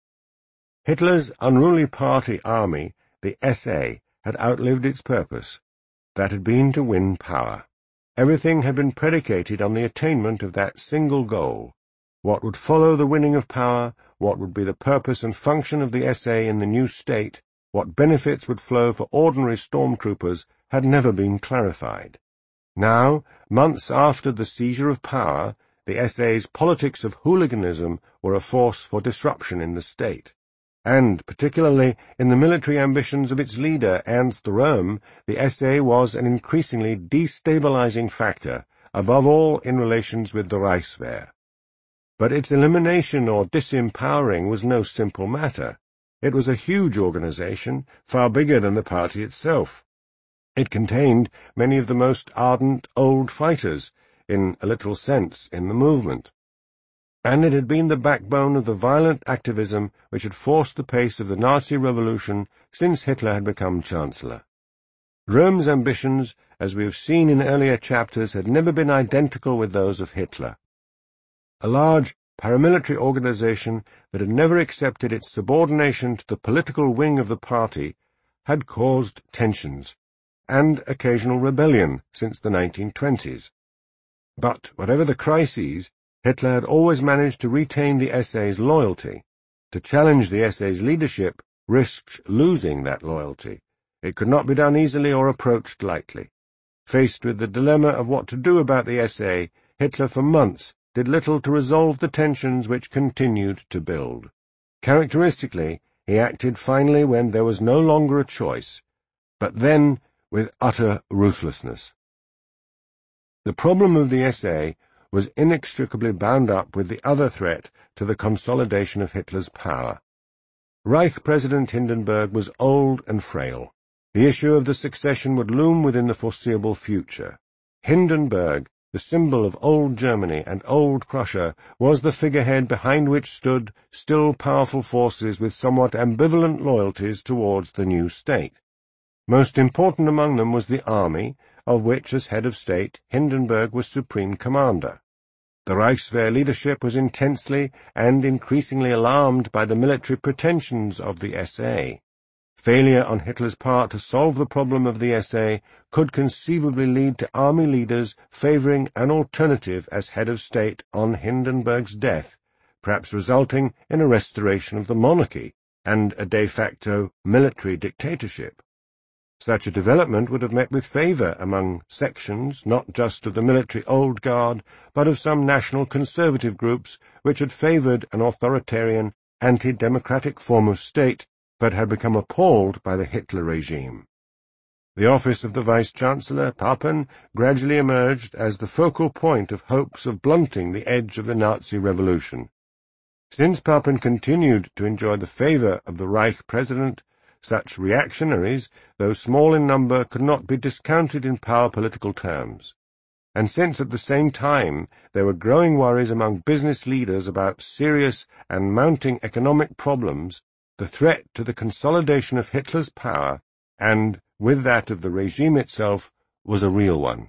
Hitler's unruly party army, the S A, had outlived its purpose. That had been to win power. Everything had been predicated on the attainment of that single goal. What would follow the winning of power, what would be the purpose and function of the S A in the new state, what benefits would flow for ordinary stormtroopers, had never been clarified. Now, months after the seizure of power, the S A's politics of hooliganism were a force for disruption in the state. And, particularly in the military ambitions of its leader, Ernst Röhm, the S A was an increasingly destabilizing factor, above all in relations with the Reichswehr. But its elimination or disempowering was no simple matter. It was a huge organization, far bigger than the party itself. It contained many of the most ardent old fighters, in a literal sense, in the movement. And it had been the backbone of the violent activism which had forced the pace of the Nazi revolution since Hitler had become Chancellor. Röhm's ambitions, as we have seen in earlier chapters, had never been identical with those of Hitler. A large paramilitary organization that had never accepted its subordination to the political wing of the party had caused tensions and occasional rebellion since the nineteen twenties. But, whatever the crises, Hitler had always managed to retain the S A's loyalty. To challenge the S A's leadership risked losing that loyalty. It could not be done easily or approached lightly. Faced with the dilemma of what to do about the S A, Hitler for months did little to resolve the tensions which continued to build. Characteristically, he acted finally when there was no longer a choice, but then with utter ruthlessness. The problem of the S A was inextricably bound up with the other threat to the consolidation of Hitler's power. Reich President Hindenburg was old and frail. The issue of the succession would loom within the foreseeable future. Hindenburg, the symbol of old Germany and old Prussia, was the figurehead behind which stood still powerful forces with somewhat ambivalent loyalties towards the new state. Most important among them was the army, of which, as head of state, Hindenburg was supreme commander. The Reichswehr leadership was intensely and increasingly alarmed by the military pretensions of the S A. Failure on Hitler's part to solve the problem of the S A could conceivably lead to army leaders favoring an alternative as head of state on Hindenburg's death, perhaps resulting in a restoration of the monarchy and a de facto military dictatorship. Such a development would have met with favor among sections not just of the military old guard, but of some national conservative groups which had favored an authoritarian, anti-democratic form of state, but had become appalled by the Hitler regime. The office of the Vice-Chancellor, Papen, gradually emerged as the focal point of hopes of blunting the edge of the Nazi revolution. Since Papen continued to enjoy the favor of the Reich President, such reactionaries, though small in number, could not be discounted in power political terms. And since at the same time there were growing worries among business leaders about serious and mounting economic problems, the threat to the consolidation of Hitler's power, and with that of the regime itself, was a real one.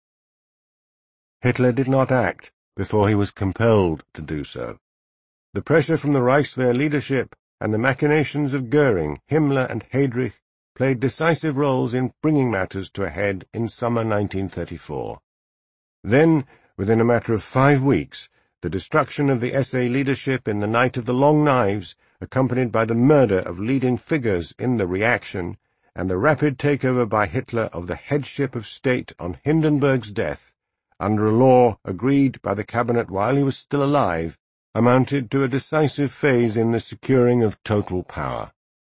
Hitler did not act before he was compelled to do so. The pressure from the Reichswehr leadership and the machinations of Goering, Himmler, and Heydrich played decisive roles in bringing matters to a head in summer nineteen thirty-four. Then, within a matter of five weeks, the destruction of the S A leadership in the Night of the Long Knives, accompanied by the murder of leading figures in the reaction, and the rapid takeover by Hitler of the headship of state on Hindenburg's death, under a law agreed by the cabinet while he was still alive, amounted to a decisive phase in the securing of total power.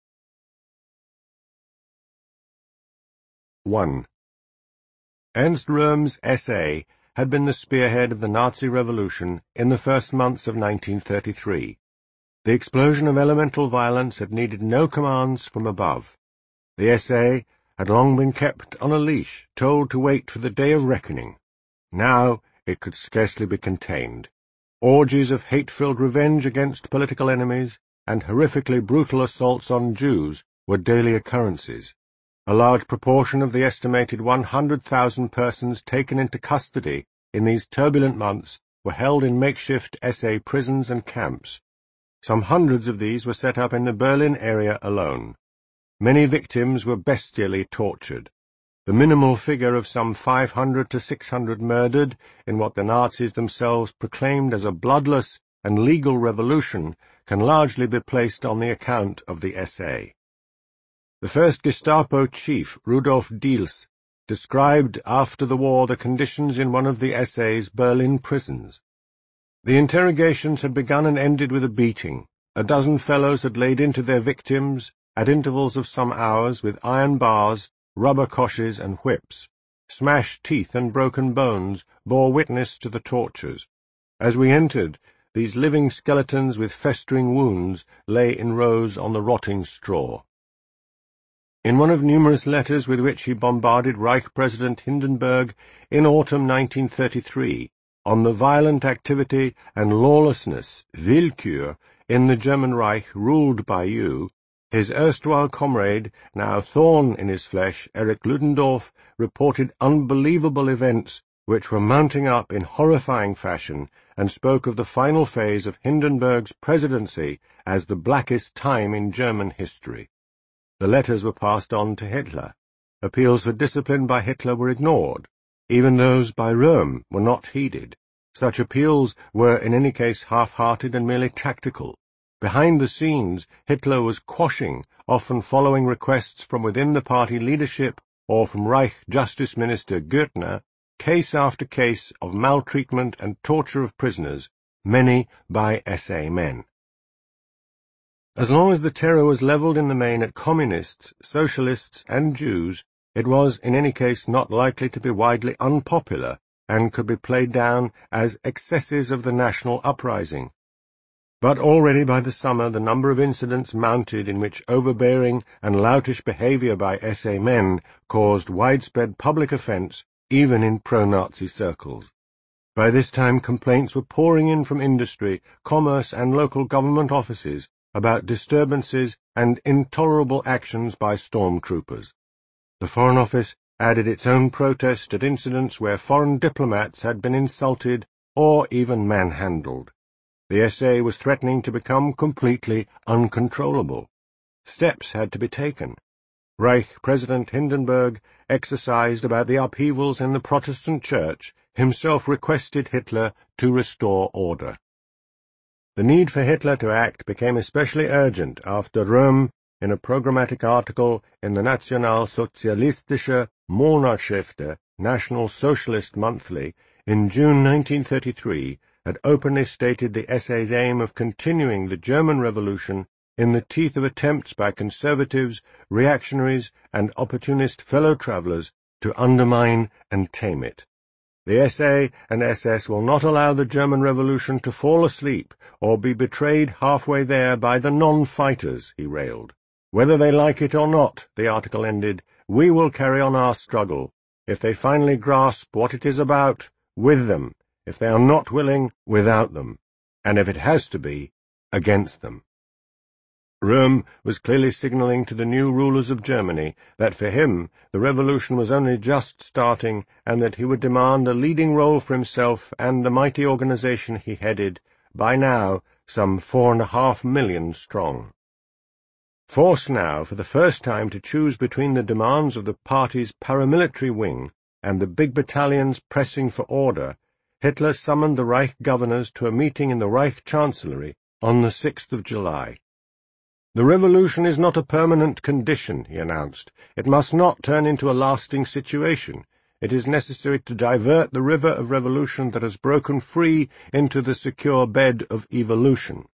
one. Ernst Röhm's S A had been the spearhead of the Nazi Revolution in the first months of nineteen thirty-three. The explosion of elemental violence had needed no commands from above. The S A had long been kept on a leash, told to wait for the day of reckoning. Now it could scarcely be contained. Orgies of hate-filled revenge against political enemies and horrifically brutal assaults on Jews were daily occurrences. A large proportion of the estimated one hundred thousand persons taken into custody in these turbulent months were held in makeshift S A prisons and camps. Some hundreds of these were set up in the Berlin area alone. Many victims were bestially tortured. The minimal figure of some five hundred to six hundred murdered in what the Nazis themselves proclaimed as a bloodless and legal revolution can largely be placed on the account of the S A. The first Gestapo chief, Rudolf Diels, described after the war the conditions in one of the S A's Berlin prisons. The interrogations had begun and ended with a beating. A dozen fellows had laid into their victims, at intervals of some hours, with iron bars, rubber coshes, and whips. Smashed teeth and broken bones bore witness to the tortures. As we entered, these living skeletons with festering wounds lay in rows on the rotting straw. In one of numerous letters with which he bombarded Reich President Hindenburg in autumn nineteen thirty-three, on the violent activity and lawlessness, Willkür, in the German Reich ruled by you, his erstwhile comrade, now thorn in his flesh, Erich Ludendorff, reported unbelievable events which were mounting up in horrifying fashion, and spoke of the final phase of Hindenburg's presidency as the blackest time in German history. The letters were passed on to Hitler. Appeals for discipline by Hitler were ignored. Even those by Röhm were not heeded. Such appeals were in any case half-hearted and merely tactical. Behind the scenes, Hitler was quashing, often following requests from within the party leadership or from Reich Justice Minister Görtner, case after case of maltreatment and torture of prisoners, many by S A men. As long as the terror was levelled in the main at communists, socialists, and Jews, it was in any case not likely to be widely unpopular, and could be played down as excesses of the national uprising. But already by the summer the number of incidents mounted in which overbearing and loutish behaviour by S A men caused widespread public offence even in pro-Nazi circles. By this time complaints were pouring in from industry, commerce, and local government offices about disturbances and intolerable actions by stormtroopers. The Foreign Office added its own protest at incidents where foreign diplomats had been insulted or even manhandled. The S A was threatening to become completely uncontrollable. Steps had to be taken. Reich President Hindenburg, exercised about the upheavals in the Protestant Church, himself requested Hitler to restore order. The need for Hitler to act became especially urgent after Röhm, in a programmatic article in the Nationalsozialistische Monatshefte, National Socialist Monthly, in June nineteen thirty-three, had openly stated the S A's aim of continuing the German Revolution in the teeth of attempts by conservatives, reactionaries, and opportunist fellow travellers to undermine and tame it. The S A and S S will not allow the German Revolution to fall asleep or be betrayed halfway there by the non-fighters, he railed. Whether they like it or not, the article ended, we will carry on our struggle. If they finally grasp what it is about, with them. If they are not willing, without them. And if it has to be, against them. Röhm was clearly signalling to the new rulers of Germany that for him the revolution was only just starting and that he would demand a leading role for himself and the mighty organization he headed, by now some four and a half million strong. Forced now for the first time to choose between the demands of the party's paramilitary wing and the big battalions pressing for order, Hitler summoned the Reich governors to a meeting in the Reich Chancellery on the sixth of July. The revolution is not a permanent condition, he announced. It must not turn into a lasting situation. It is necessary to divert the river of revolution that has broken free into the secure bed of evolution.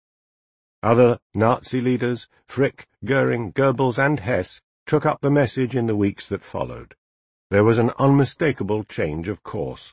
Other Nazi leaders, Frick, Goering, Goebbels, and Hess, took up the message in the weeks that followed. There was an unmistakable change of course.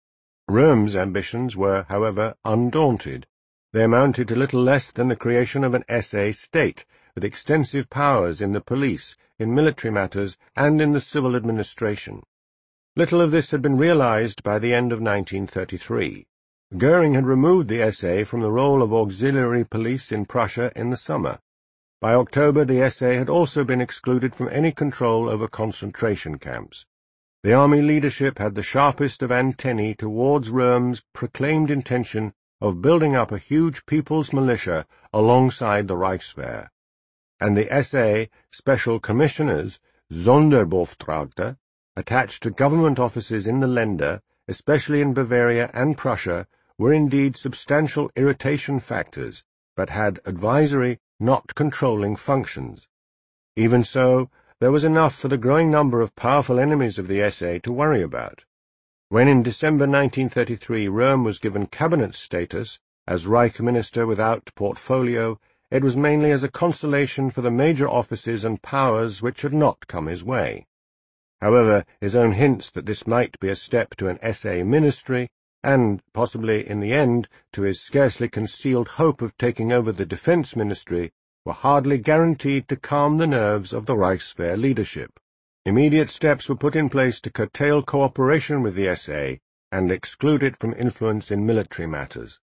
Röhm's ambitions were, however, undaunted. They amounted to little less than the creation of an S A state, with extensive powers in the police, in military matters, and in the civil administration. Little of this had been realized by the end of nineteen thirty-three. Goering had removed the S A from the role of auxiliary police in Prussia in the summer. By October, the S A had also been excluded from any control over concentration camps. The army leadership had the sharpest of antennae towards Röhm's proclaimed intention of building up a huge people's militia alongside the Reichswehr. And the S A special commissioners, Sonderbeauftragte, attached to government offices in the Länder, especially in Bavaria and Prussia, were indeed substantial irritation factors, but had advisory, not controlling functions. Even so, there was enough for the growing number of powerful enemies of the S A to worry about. When in December nineteen thirty-three Röhm was given cabinet status, as Reich Minister without portfolio, it was mainly as a consolation for the major offices and powers which had not come his way. However, his own hints that this might be a step to an S A ministry, and, possibly in the end, to his scarcely concealed hope of taking over the defense ministry, were hardly guaranteed to calm the nerves of the Reichswehr leadership. Immediate steps were put in place to curtail cooperation with the S A and exclude it from influence in military matters.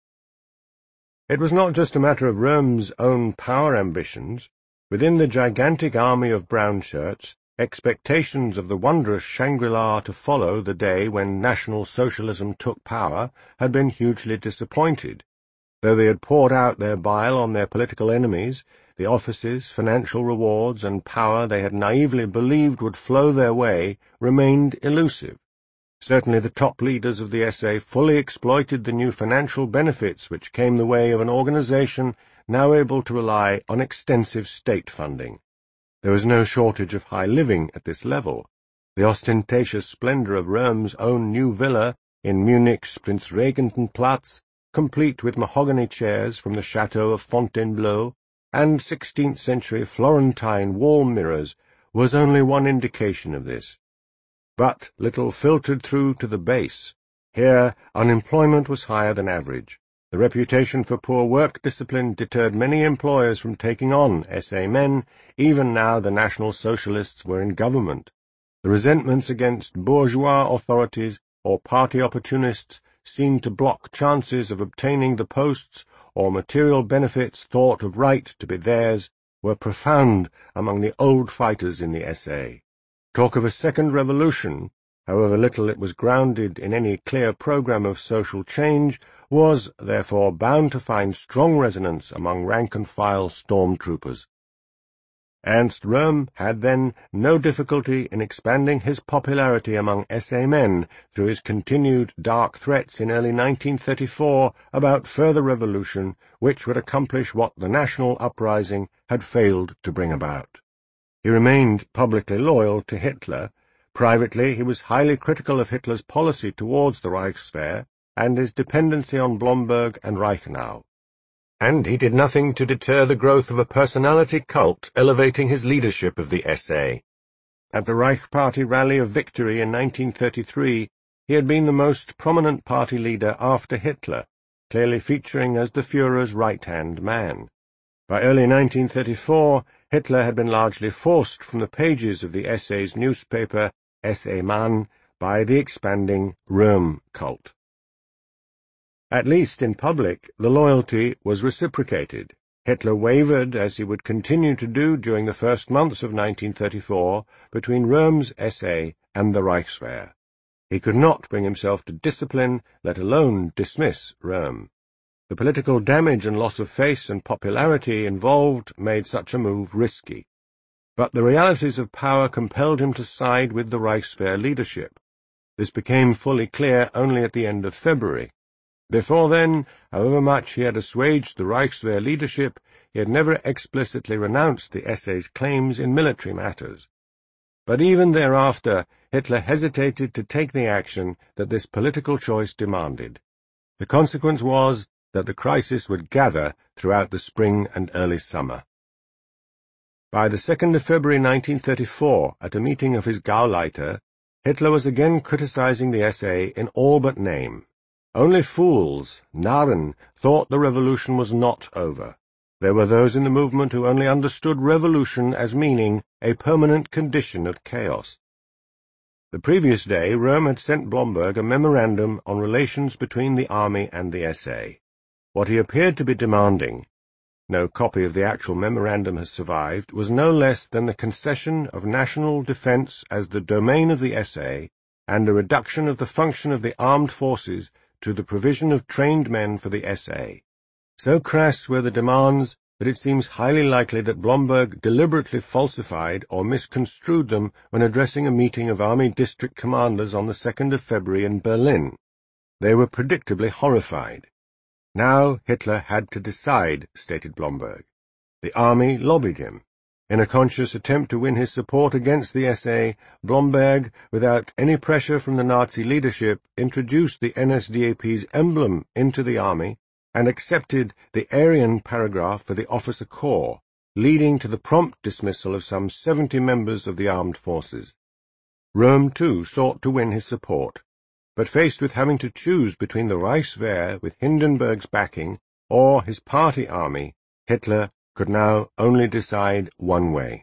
It was not just a matter of Röhm's own power ambitions. Within the gigantic army of brown-shirts, expectations of the wondrous Shangri-La to follow the day when National Socialism took power had been hugely disappointed. Though they had poured out their bile on their political enemies, the offices, financial rewards, and power they had naively believed would flow their way remained elusive. Certainly the top leaders of the S A fully exploited the new financial benefits which came the way of an organization now able to rely on extensive state funding. There was no shortage of high living at this level. The ostentatious splendor of Röhm's own new villa in Munich's Prinzregentenplatz, complete with mahogany chairs from the chateau of Fontainebleau, and sixteenth-century Florentine wall mirrors, was only one indication of this. But little filtered through to the base. Here, unemployment was higher than average. The reputation for poor work discipline deterred many employers from taking on S A men, even now the National Socialists were in government. The resentments against bourgeois authorities or party opportunists seen to block chances of obtaining the posts or material benefits thought of right to be theirs, were profound among the old fighters in the S A. Talk of a second revolution, however little it was grounded in any clear program of social change, was, therefore, bound to find strong resonance among rank-and-file storm-troopers. Ernst Röhm had then no difficulty in expanding his popularity among S A men through his continued dark threats in early nineteen thirty-four about further revolution which would accomplish what the national uprising had failed to bring about. He remained publicly loyal to Hitler. Privately, he was highly critical of Hitler's policy towards the Reichswehr and his dependency on Blomberg and Reichenau. And he did nothing to deter the growth of a personality cult elevating his leadership of the S A. At the Reich Party Rally of Victory in nineteen thirty-three, he had been the most prominent party leader after Hitler, clearly featuring as the Führer's right-hand man. By early nineteen thirty-four, Hitler had been largely forced from the pages of the S A's newspaper S A Mann by the expanding Röhm cult. At least in public, the loyalty was reciprocated. Hitler wavered, as he would continue to do during the first months of nineteen thirty-four, between Röhm's S A and the Reichswehr. He could not bring himself to discipline, let alone dismiss Röhm. The political damage and loss of face and popularity involved made such a move risky. But the realities of power compelled him to side with the Reichswehr leadership. This became fully clear only at the end of February. Before then, however much he had assuaged the Reichswehr leadership, he had never explicitly renounced the S A's claims in military matters. But even thereafter, Hitler hesitated to take the action that this political choice demanded. The consequence was that the crisis would gather throughout the spring and early summer. By the second of February nineteen thirty-four, at a meeting of his Gauleiter, Hitler was again criticizing the S A in all but name. Only fools, Narren, thought the revolution was not over. There were those in the movement who only understood revolution as meaning a permanent condition of chaos. The previous day, Röhm had sent Blomberg a memorandum on relations between the army and the S A. What he appeared to be demanding, no copy of the actual memorandum has survived, was no less than the concession of national defense as the domain of the S A and a reduction of the function of the armed forces to the provision of trained men for the S A. So crass were the demands that it seems highly likely that Blomberg deliberately falsified or misconstrued them when addressing a meeting of army district commanders on the second of February in Berlin. They were predictably horrified. Now Hitler had to decide, stated Blomberg. The army lobbied him. In a conscious attempt to win his support against the S A, Blomberg, without any pressure from the Nazi leadership, introduced the N S D A P's emblem into the army and accepted the Aryan paragraph for the officer corps, leading to the prompt dismissal of some seventy members of the armed forces. Röhm, too, sought to win his support, but faced with having to choose between the Reichswehr with Hindenburg's backing or his party army, Hitler could now only decide one way.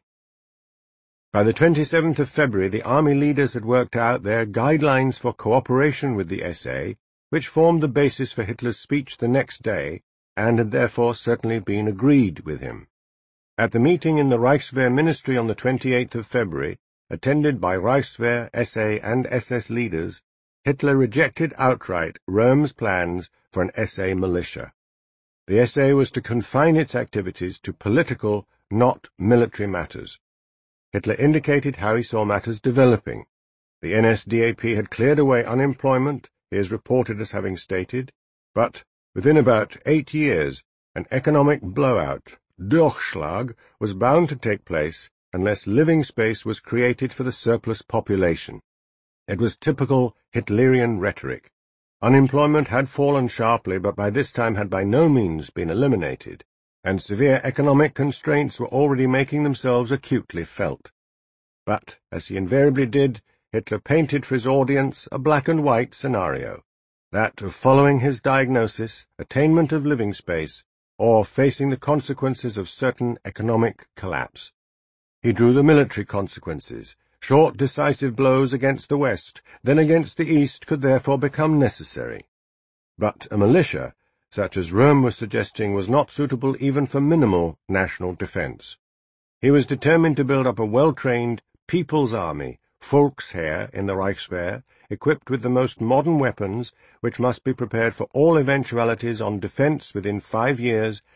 By the twenty-seventh of February, the army leaders had worked out their guidelines for cooperation with the S A, which formed the basis for Hitler's speech the next day, and had therefore certainly been agreed with him. At the meeting in the Reichswehr Ministry on the twenty-eighth of February, attended by Reichswehr, S A, and S S leaders, Hitler rejected outright Röhm's plans for an S A militia. The S A was to confine its activities to political, not military matters. Hitler indicated how he saw matters developing. The N S D A P had cleared away unemployment, he is reported as having stated, but within about eight years an economic blowout, Durchschlag, was bound to take place unless living space was created for the surplus population. It was typical Hitlerian rhetoric. Unemployment had fallen sharply, but by this time had by no means been eliminated, and severe economic constraints were already making themselves acutely felt. But, as he invariably did, Hitler painted for his audience a black-and-white scenario, that of following his diagnosis, attainment of living space, or facing the consequences of certain economic collapse. He drew the military consequences. Short, decisive blows against the West, then against the East, could therefore become necessary. But a militia, such as Röhm was suggesting, was not suitable even for minimal national defense. He was determined to build up a well-trained People's Army, Volksheer, in the Reichswehr, equipped with the most modern weapons, which must be prepared for all eventualities on defense within five years